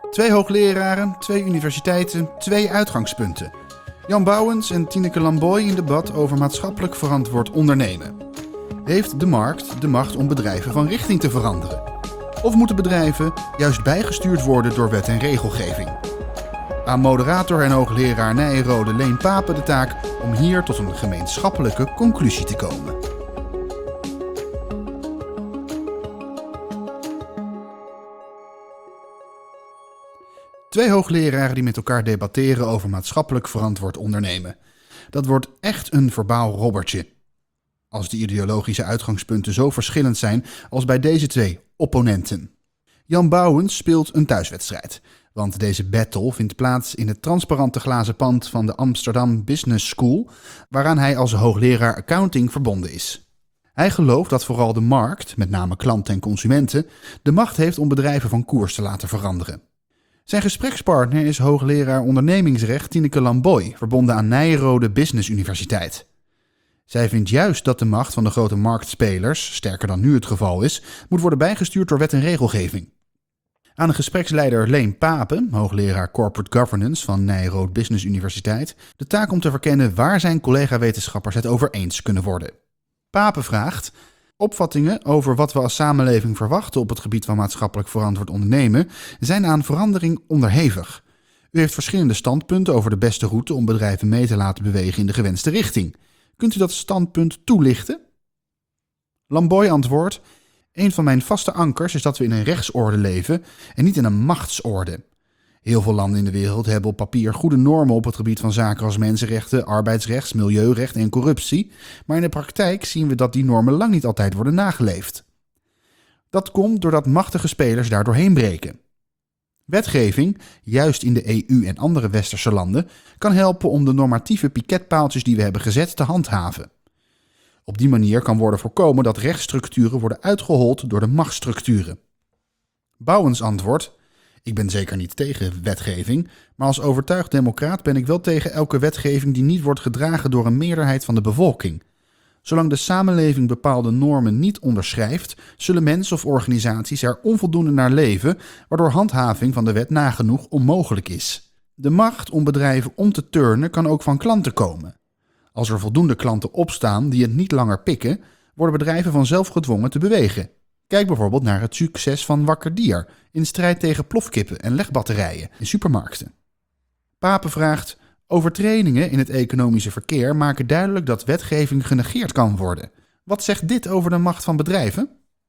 2 hoogleraren, 2 universiteiten, 2 uitgangspunten. Jan Bouwens en Tineke Lamboy in debat over maatschappelijk verantwoord ondernemen. Heeft de markt de macht om bedrijven van richting te veranderen? Of moeten bedrijven juist bijgestuurd worden door wet en regelgeving? Aan moderator en hoogleraar Nyenrode Leen Pape de taak om hier tot een gemeenschappelijke conclusie te komen. Twee hoogleraren die met elkaar debatteren over maatschappelijk verantwoord ondernemen. Dat wordt echt een verbaal robbertje. Als de ideologische uitgangspunten zo verschillend zijn als bij deze twee opponenten. Jan Bouwens speelt een thuiswedstrijd. Want deze battle vindt plaats in het transparante glazen pand van de Amsterdam Business School, waaraan hij als hoogleraar accounting verbonden is. Hij gelooft dat vooral de markt, met name klanten en consumenten, de macht heeft om bedrijven van koers te laten veranderen. Zijn gesprekspartner is hoogleraar ondernemingsrecht Tineke Lamboy, verbonden aan Nyenrode Business Universiteit. Zij vindt juist dat de macht van de grote marktspelers, sterker dan nu het geval is, moet worden bijgestuurd door wet en regelgeving. Aan de gespreksleider Leen Pape, hoogleraar Corporate Governance van Nyenrode Business Universiteit, de taak om te verkennen waar zijn collega-wetenschappers het over eens kunnen worden. Pape vraagt: opvattingen over wat we als samenleving verwachten op het gebied van maatschappelijk verantwoord ondernemen zijn aan verandering onderhevig. U heeft verschillende standpunten over de beste route om bedrijven mee te laten bewegen in de gewenste richting. Kunt u dat standpunt toelichten? Lamboy antwoordt: een van mijn vaste ankers is dat we in een rechtsorde leven en niet in een machtsorde. Heel veel landen in de wereld hebben op papier goede normen op het gebied van zaken als mensenrechten, arbeidsrecht, milieurecht en corruptie, maar in de praktijk zien we dat die normen lang niet altijd worden nageleefd. Dat komt doordat machtige spelers daar doorheen breken. Wetgeving, juist in de EU en andere westerse landen, kan helpen om de normatieve piketpaaltjes die we hebben gezet te handhaven. Op die manier kan worden voorkomen dat rechtsstructuren worden uitgehold door de machtsstructuren. Bouwens antwoordt: ik ben zeker niet tegen wetgeving, maar als overtuigd democraat ben ik wel tegen elke wetgeving die niet wordt gedragen door een meerderheid van de bevolking. Zolang de samenleving bepaalde normen niet onderschrijft, zullen mensen of organisaties er onvoldoende naar leven, waardoor handhaving van de wet nagenoeg onmogelijk is. De macht om bedrijven om te turnen kan ook van klanten komen. Als er voldoende klanten opstaan die het niet langer pikken, worden bedrijven vanzelf gedwongen te bewegen. Kijk bijvoorbeeld naar het succes van Wakker Dier in strijd tegen plofkippen en legbatterijen in supermarkten. Pape vraagt: overtredingen in het economische verkeer maken duidelijk dat wetgeving genegeerd kan worden. Wat zegt dit over de macht van bedrijven?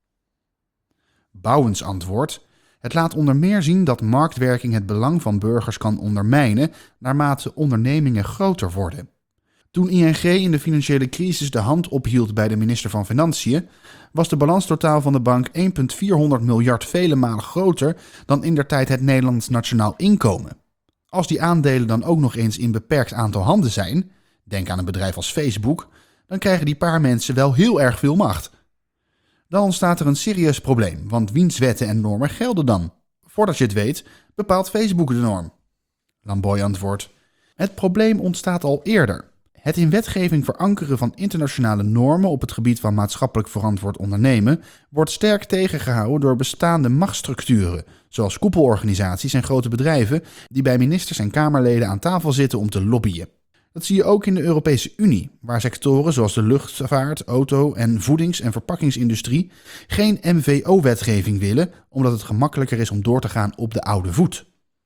Bouwens antwoordt: het laat onder meer zien dat marktwerking het belang van burgers kan ondermijnen naarmate ondernemingen groter worden. Toen ING in de financiële crisis de hand ophield bij de minister van Financiën, was de balanstotaal van de bank 1,400 miljard vele malen groter dan indertijd het Nederlands nationaal inkomen. Als die aandelen dan ook nog eens in beperkt aantal handen zijn, denk aan een bedrijf als Facebook, dan krijgen die paar mensen wel heel erg veel macht. Dan ontstaat er een serieus probleem, want wiens wetten en normen gelden dan? Voordat je het weet, bepaalt Facebook de norm. Lamboy antwoordt: het probleem ontstaat al eerder. Het in wetgeving verankeren van internationale normen op het gebied van maatschappelijk verantwoord ondernemen wordt sterk tegengehouden door bestaande machtsstructuren, zoals koepelorganisaties en grote bedrijven die bij ministers en kamerleden aan tafel zitten om te lobbyen. Dat zie je ook in de Europese Unie, waar sectoren zoals de luchtvaart, auto- en voedings- en verpakkingsindustrie geen MVO-wetgeving willen, omdat het gemakkelijker is om door te gaan op de oude voet.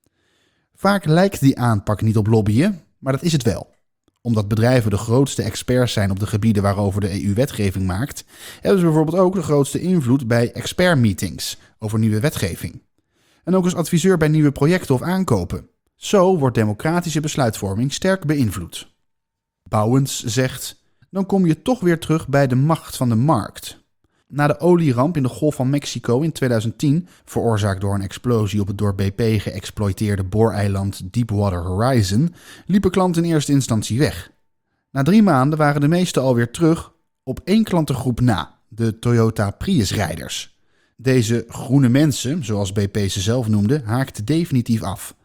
Vaak lijkt die aanpak niet op lobbyen, maar dat is het wel. Omdat bedrijven de grootste experts zijn op de gebieden waarover de EU wetgeving maakt, hebben ze bijvoorbeeld ook de grootste invloed bij expertmeetings over nieuwe wetgeving. En ook als adviseur bij nieuwe projecten of aankopen. Zo wordt democratische besluitvorming sterk beïnvloed. Bouwens zegt: dan kom je toch weer terug bij de macht van de markt. Na de olieramp in de Golf van Mexico in 2010, veroorzaakt door een explosie op het door BP geëxploiteerde booreiland Deepwater Horizon, liepen klanten in eerste instantie weg. Na 3 maanden waren de meesten alweer terug op 1 klantengroep na, de Toyota Prius-rijders. Deze groene mensen, zoals BP ze zelf noemde, haakten definitief af.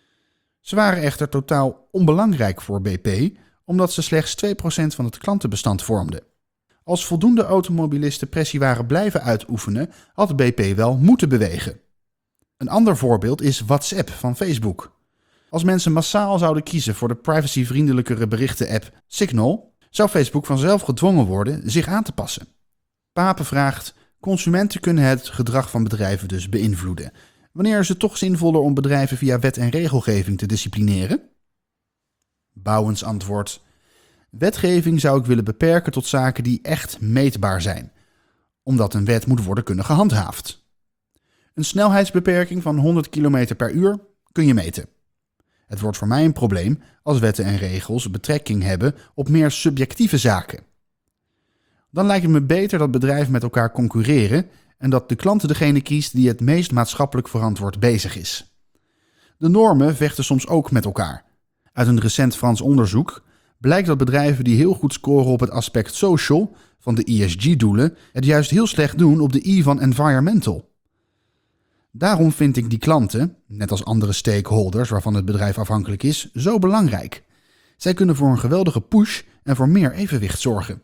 Ze waren echter totaal onbelangrijk voor BP, omdat ze slechts 2% van het klantenbestand vormden. Als voldoende automobilisten pressie waren blijven uitoefenen, had BP wel moeten bewegen. Een ander voorbeeld is WhatsApp van Facebook. Als mensen massaal zouden kiezen voor de privacyvriendelijkere berichten-app Signal, zou Facebook vanzelf gedwongen worden zich aan te passen. Pape vraagt: consumenten kunnen het gedrag van bedrijven dus beïnvloeden. Wanneer is het toch zinvoller om bedrijven via wet en regelgeving te disciplineren? Bouwens antwoordt: wetgeving zou ik willen beperken tot zaken die echt meetbaar zijn, omdat een wet moet worden kunnen gehandhaafd. Een snelheidsbeperking van 100 km per uur kun je meten. Het wordt voor mij een probleem als wetten en regels betrekking hebben op meer subjectieve zaken. Dan lijkt het me beter dat bedrijven met elkaar concurreren en dat de klant degene kiest die het meest maatschappelijk verantwoord bezig is. De normen vechten soms ook met elkaar. Uit een recent Frans onderzoek blijkt dat bedrijven die heel goed scoren op het aspect social van de ESG-doelen het juist heel slecht doen op de E van environmental. Daarom vind ik die klanten, net als andere stakeholders waarvan het bedrijf afhankelijk is, zo belangrijk. Zij kunnen voor een geweldige push en voor meer evenwicht zorgen.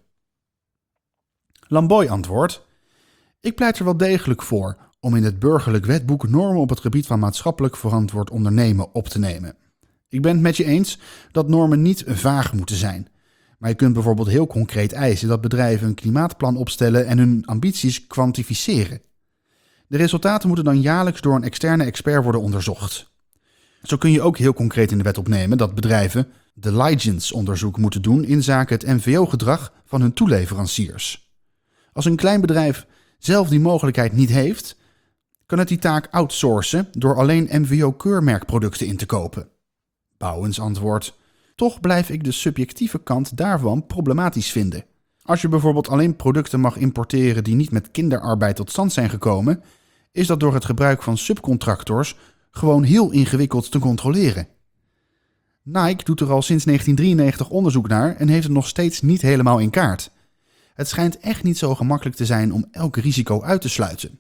Lamboy antwoordt: ik pleit er wel degelijk voor om in het burgerlijk wetboek normen op het gebied van maatschappelijk verantwoord ondernemen op te nemen. Ik ben het met je eens dat normen niet vaag moeten zijn. Maar je kunt bijvoorbeeld heel concreet eisen dat bedrijven een klimaatplan opstellen en hun ambities kwantificeren. De resultaten moeten dan jaarlijks door een externe expert worden onderzocht. Zo kun je ook heel concreet in de wet opnemen dat bedrijven diligence-onderzoek moeten doen inzake het MVO-gedrag van hun toeleveranciers. Als een klein bedrijf zelf die mogelijkheid niet heeft, kan het die taak outsourcen door alleen MVO-keurmerkproducten in te kopen. Bouwens antwoordt: toch blijf ik de subjectieve kant daarvan problematisch vinden. Als je bijvoorbeeld alleen producten mag importeren die niet met kinderarbeid tot stand zijn gekomen, is dat door het gebruik van subcontractors gewoon heel ingewikkeld te controleren. Nike doet er al sinds 1993 onderzoek naar en heeft het nog steeds niet helemaal in kaart. Het schijnt echt niet zo gemakkelijk te zijn om elk risico uit te sluiten.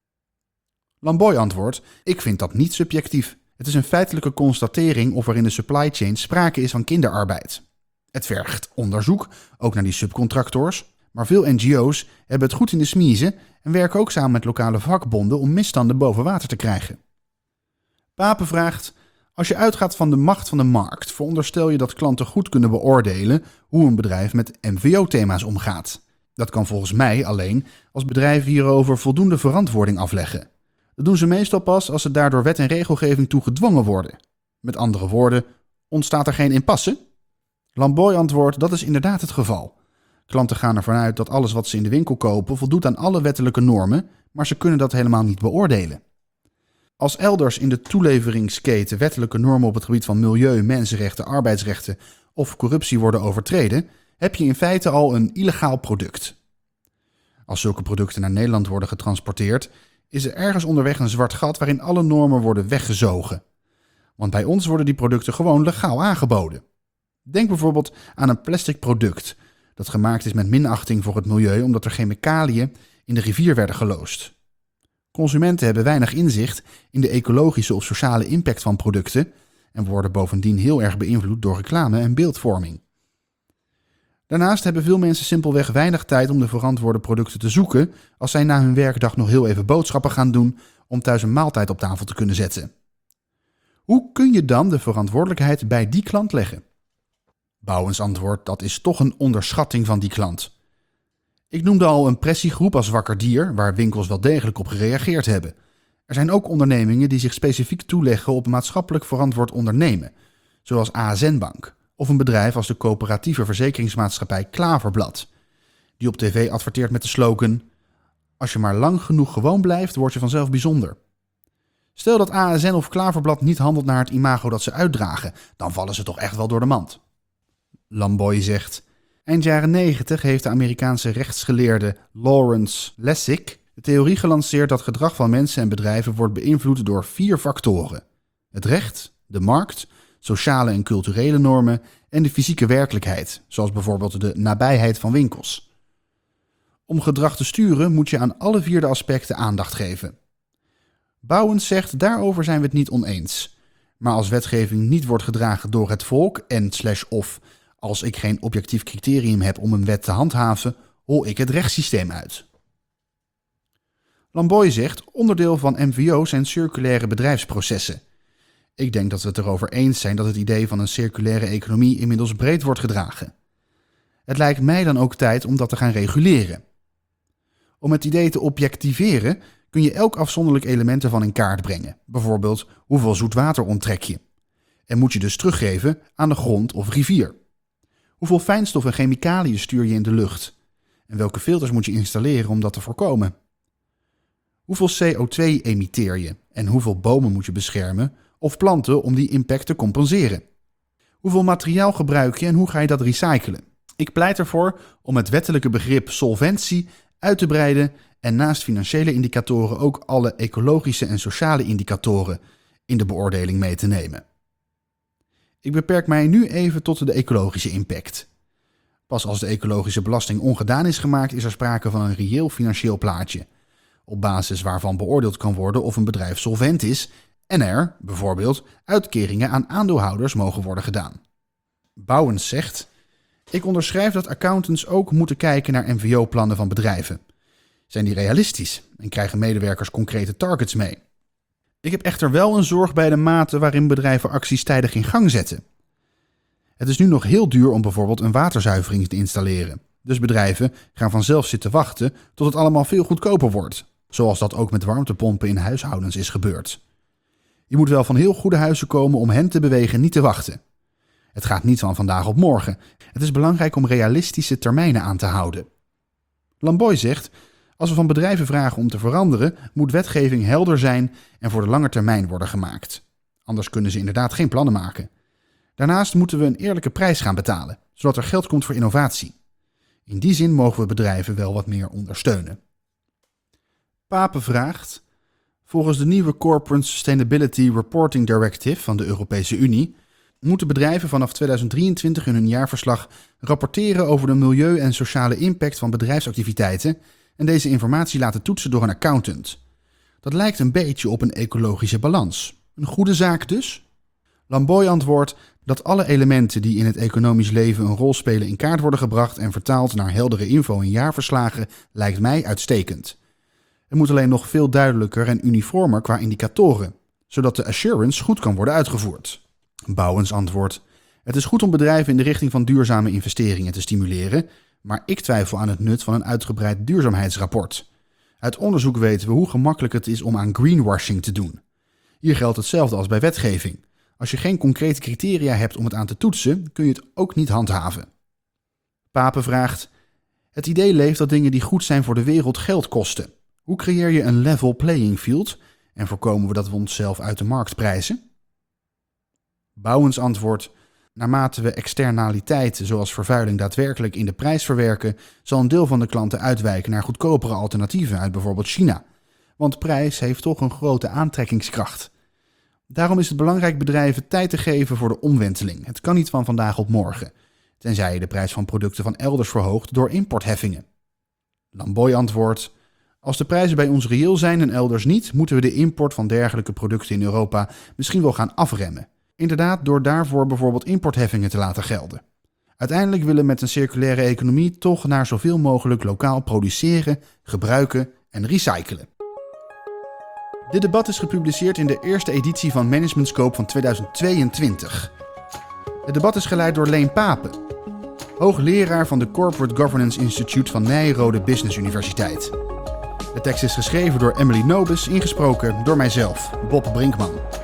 Lamboy antwoordt: ik vind dat niet subjectief. Het is een feitelijke constatering of er in de supply chain sprake is van kinderarbeid. Het vergt onderzoek, ook naar die subcontractors, maar veel NGO's hebben het goed in de smiezen en werken ook samen met lokale vakbonden om misstanden boven water te krijgen. Pape vraagt: als je uitgaat van de macht van de markt, veronderstel je dat klanten goed kunnen beoordelen hoe een bedrijf met MVO-thema's omgaat. Dat kan volgens mij alleen als bedrijven hierover voldoende verantwoording afleggen. Dat doen ze meestal pas als ze daardoor wet en regelgeving toe gedwongen worden. Met andere woorden, ontstaat er geen impasse? Lamboy antwoordt: dat is inderdaad het geval. Klanten gaan ervan uit dat alles wat ze in de winkel kopen voldoet aan alle wettelijke normen, maar ze kunnen dat helemaal niet beoordelen. Als elders in de toeleveringsketen wettelijke normen op het gebied van milieu, mensenrechten, arbeidsrechten of corruptie worden overtreden, heb je in feite al een illegaal product. Als zulke producten naar Nederland worden getransporteerd, is er ergens onderweg een zwart gat waarin alle normen worden weggezogen. Want bij ons worden die producten gewoon legaal aangeboden. Denk bijvoorbeeld aan een plastic product dat gemaakt is met minachting voor het milieu omdat er chemicaliën in de rivier werden geloosd. Consumenten hebben weinig inzicht in de ecologische of sociale impact van producten en worden bovendien heel erg beïnvloed door reclame en beeldvorming. Daarnaast hebben veel mensen simpelweg weinig tijd om de verantwoorde producten te zoeken als zij na hun werkdag nog heel even boodschappen gaan doen om thuis een maaltijd op tafel te kunnen zetten. Hoe kun je dan de verantwoordelijkheid bij die klant leggen? Bouwens antwoordt: dat is toch een onderschatting van die klant. Ik noemde al een pressiegroep als Wakker Dier, waar winkels wel degelijk op gereageerd hebben. Er zijn ook ondernemingen die zich specifiek toeleggen op maatschappelijk verantwoord ondernemen, zoals ASN Bank, of een bedrijf als de coöperatieve verzekeringsmaatschappij Klaverblad, die op tv adverteert met de slogan: als je maar lang genoeg gewoon blijft, word je vanzelf bijzonder. Stel dat ASN of Klaverblad niet handelt naar het imago dat ze uitdragen, dan vallen ze toch echt wel door de mand. Lamboy zegt: eind jaren 90 heeft de Amerikaanse rechtsgeleerde Lawrence Lessig de theorie gelanceerd dat gedrag van mensen en bedrijven wordt beïnvloed door 4 factoren: het recht, de markt, sociale en culturele normen en de fysieke werkelijkheid, zoals bijvoorbeeld de nabijheid van winkels. Om gedrag te sturen moet je aan alle 4 de aspecten aandacht geven. Bouwens zegt: daarover zijn we het niet oneens. Maar als wetgeving niet wordt gedragen door het volk en/of als ik geen objectief criterium heb om een wet te handhaven, hol ik het rechtssysteem uit. Lamboy zegt, onderdeel van MVO zijn circulaire bedrijfsprocessen. Ik denk dat we het erover eens zijn dat het idee van een circulaire economie inmiddels breed wordt gedragen. Het lijkt mij dan ook tijd om dat te gaan reguleren. Om het idee te objectiveren kun je elk afzonderlijk element ervan in kaart brengen. Bijvoorbeeld, hoeveel zoet water onttrek je? En moet je dus teruggeven aan de grond of rivier? Hoeveel fijnstof en chemicaliën stuur je in de lucht? En welke filters moet je installeren om dat te voorkomen? Hoeveel CO2 emitteer je? En hoeveel bomen moet je beschermen of planten om die impact te compenseren? Hoeveel materiaal gebruik je en hoe ga je dat recyclen? Ik pleit ervoor om het wettelijke begrip solventie uit te breiden en naast financiële indicatoren ook alle ecologische en sociale indicatoren in de beoordeling mee te nemen. Ik beperk mij nu even tot de ecologische impact. Pas als de ecologische belasting ongedaan is gemaakt, is er sprake van een reëel financieel plaatje, op basis waarvan beoordeeld kan worden of een bedrijf solvent is en er, bijvoorbeeld, uitkeringen aan aandeelhouders mogen worden gedaan. Bouwens zegt: ik onderschrijf dat accountants ook moeten kijken naar MVO-plannen van bedrijven. Zijn die realistisch en krijgen medewerkers concrete targets mee? Ik heb echter wel een zorg bij de mate waarin bedrijven acties tijdig in gang zetten. Het is nu nog heel duur om bijvoorbeeld een waterzuivering te installeren. Dus bedrijven gaan vanzelf zitten wachten tot het allemaal veel goedkoper wordt. Zoals dat ook met warmtepompen in huishoudens is gebeurd. Je moet wel van heel goede huizen komen om hen te bewegen niet te wachten. Het gaat niet van vandaag op morgen. Het is belangrijk om realistische termijnen aan te houden. Lamboy zegt: als we van bedrijven vragen om te veranderen, moet wetgeving helder zijn en voor de lange termijn worden gemaakt. Anders kunnen ze inderdaad geen plannen maken. Daarnaast moeten we een eerlijke prijs gaan betalen, zodat er geld komt voor innovatie. In die zin mogen we bedrijven wel wat meer ondersteunen. Pape vraagt: volgens de nieuwe Corporate Sustainability Reporting Directive van de Europese Unie moeten bedrijven vanaf 2023 in hun jaarverslag rapporteren over de milieu- en sociale impact van bedrijfsactiviteiten en deze informatie laten toetsen door een accountant. Dat lijkt een beetje op een ecologische balans. Een goede zaak dus? Lamboy antwoordt dat alle elementen die in het economisch leven een rol spelen in kaart worden gebracht en vertaald naar heldere info in jaarverslagen lijkt mij uitstekend. Het moet alleen nog veel duidelijker en uniformer qua indicatoren, zodat de assurance goed kan worden uitgevoerd. Bouwens antwoordt: het is goed om bedrijven in de richting van duurzame investeringen te stimuleren, maar ik twijfel aan het nut van een uitgebreid duurzaamheidsrapport. Uit onderzoek weten we hoe gemakkelijk het is om aan greenwashing te doen. Hier geldt hetzelfde als bij wetgeving. Als je geen concrete criteria hebt om het aan te toetsen, kun je het ook niet handhaven. Pape vraagt: het idee leeft dat dingen die goed zijn voor de wereld geld kosten. Hoe creëer je een level playing field en voorkomen we dat we onszelf uit de markt prijzen? Bouwens antwoordt: naarmate we externaliteiten zoals vervuiling daadwerkelijk in de prijs verwerken, zal een deel van de klanten uitwijken naar goedkopere alternatieven uit bijvoorbeeld China. Want prijs heeft toch een grote aantrekkingskracht. Daarom is het belangrijk bedrijven tijd te geven voor de omwenteling. Het kan niet van vandaag op morgen, tenzij je de prijs van producten van elders verhoogt door importheffingen. Lamboy antwoordt: als de prijzen bij ons reëel zijn en elders niet, moeten we de import van dergelijke producten in Europa misschien wel gaan afremmen. Inderdaad, door daarvoor bijvoorbeeld importheffingen te laten gelden. Uiteindelijk willen we met een circulaire economie toch naar zoveel mogelijk lokaal produceren, gebruiken en recyclen. Dit debat is gepubliceerd in de eerste editie van Management Scope van 2022. Het debat is geleid door Leen Pape, hoogleraar van de Corporate Governance Institute van Nijrode Business Universiteit. De tekst is geschreven door Emily Nobis, ingesproken door mijzelf, Bob Brinkman.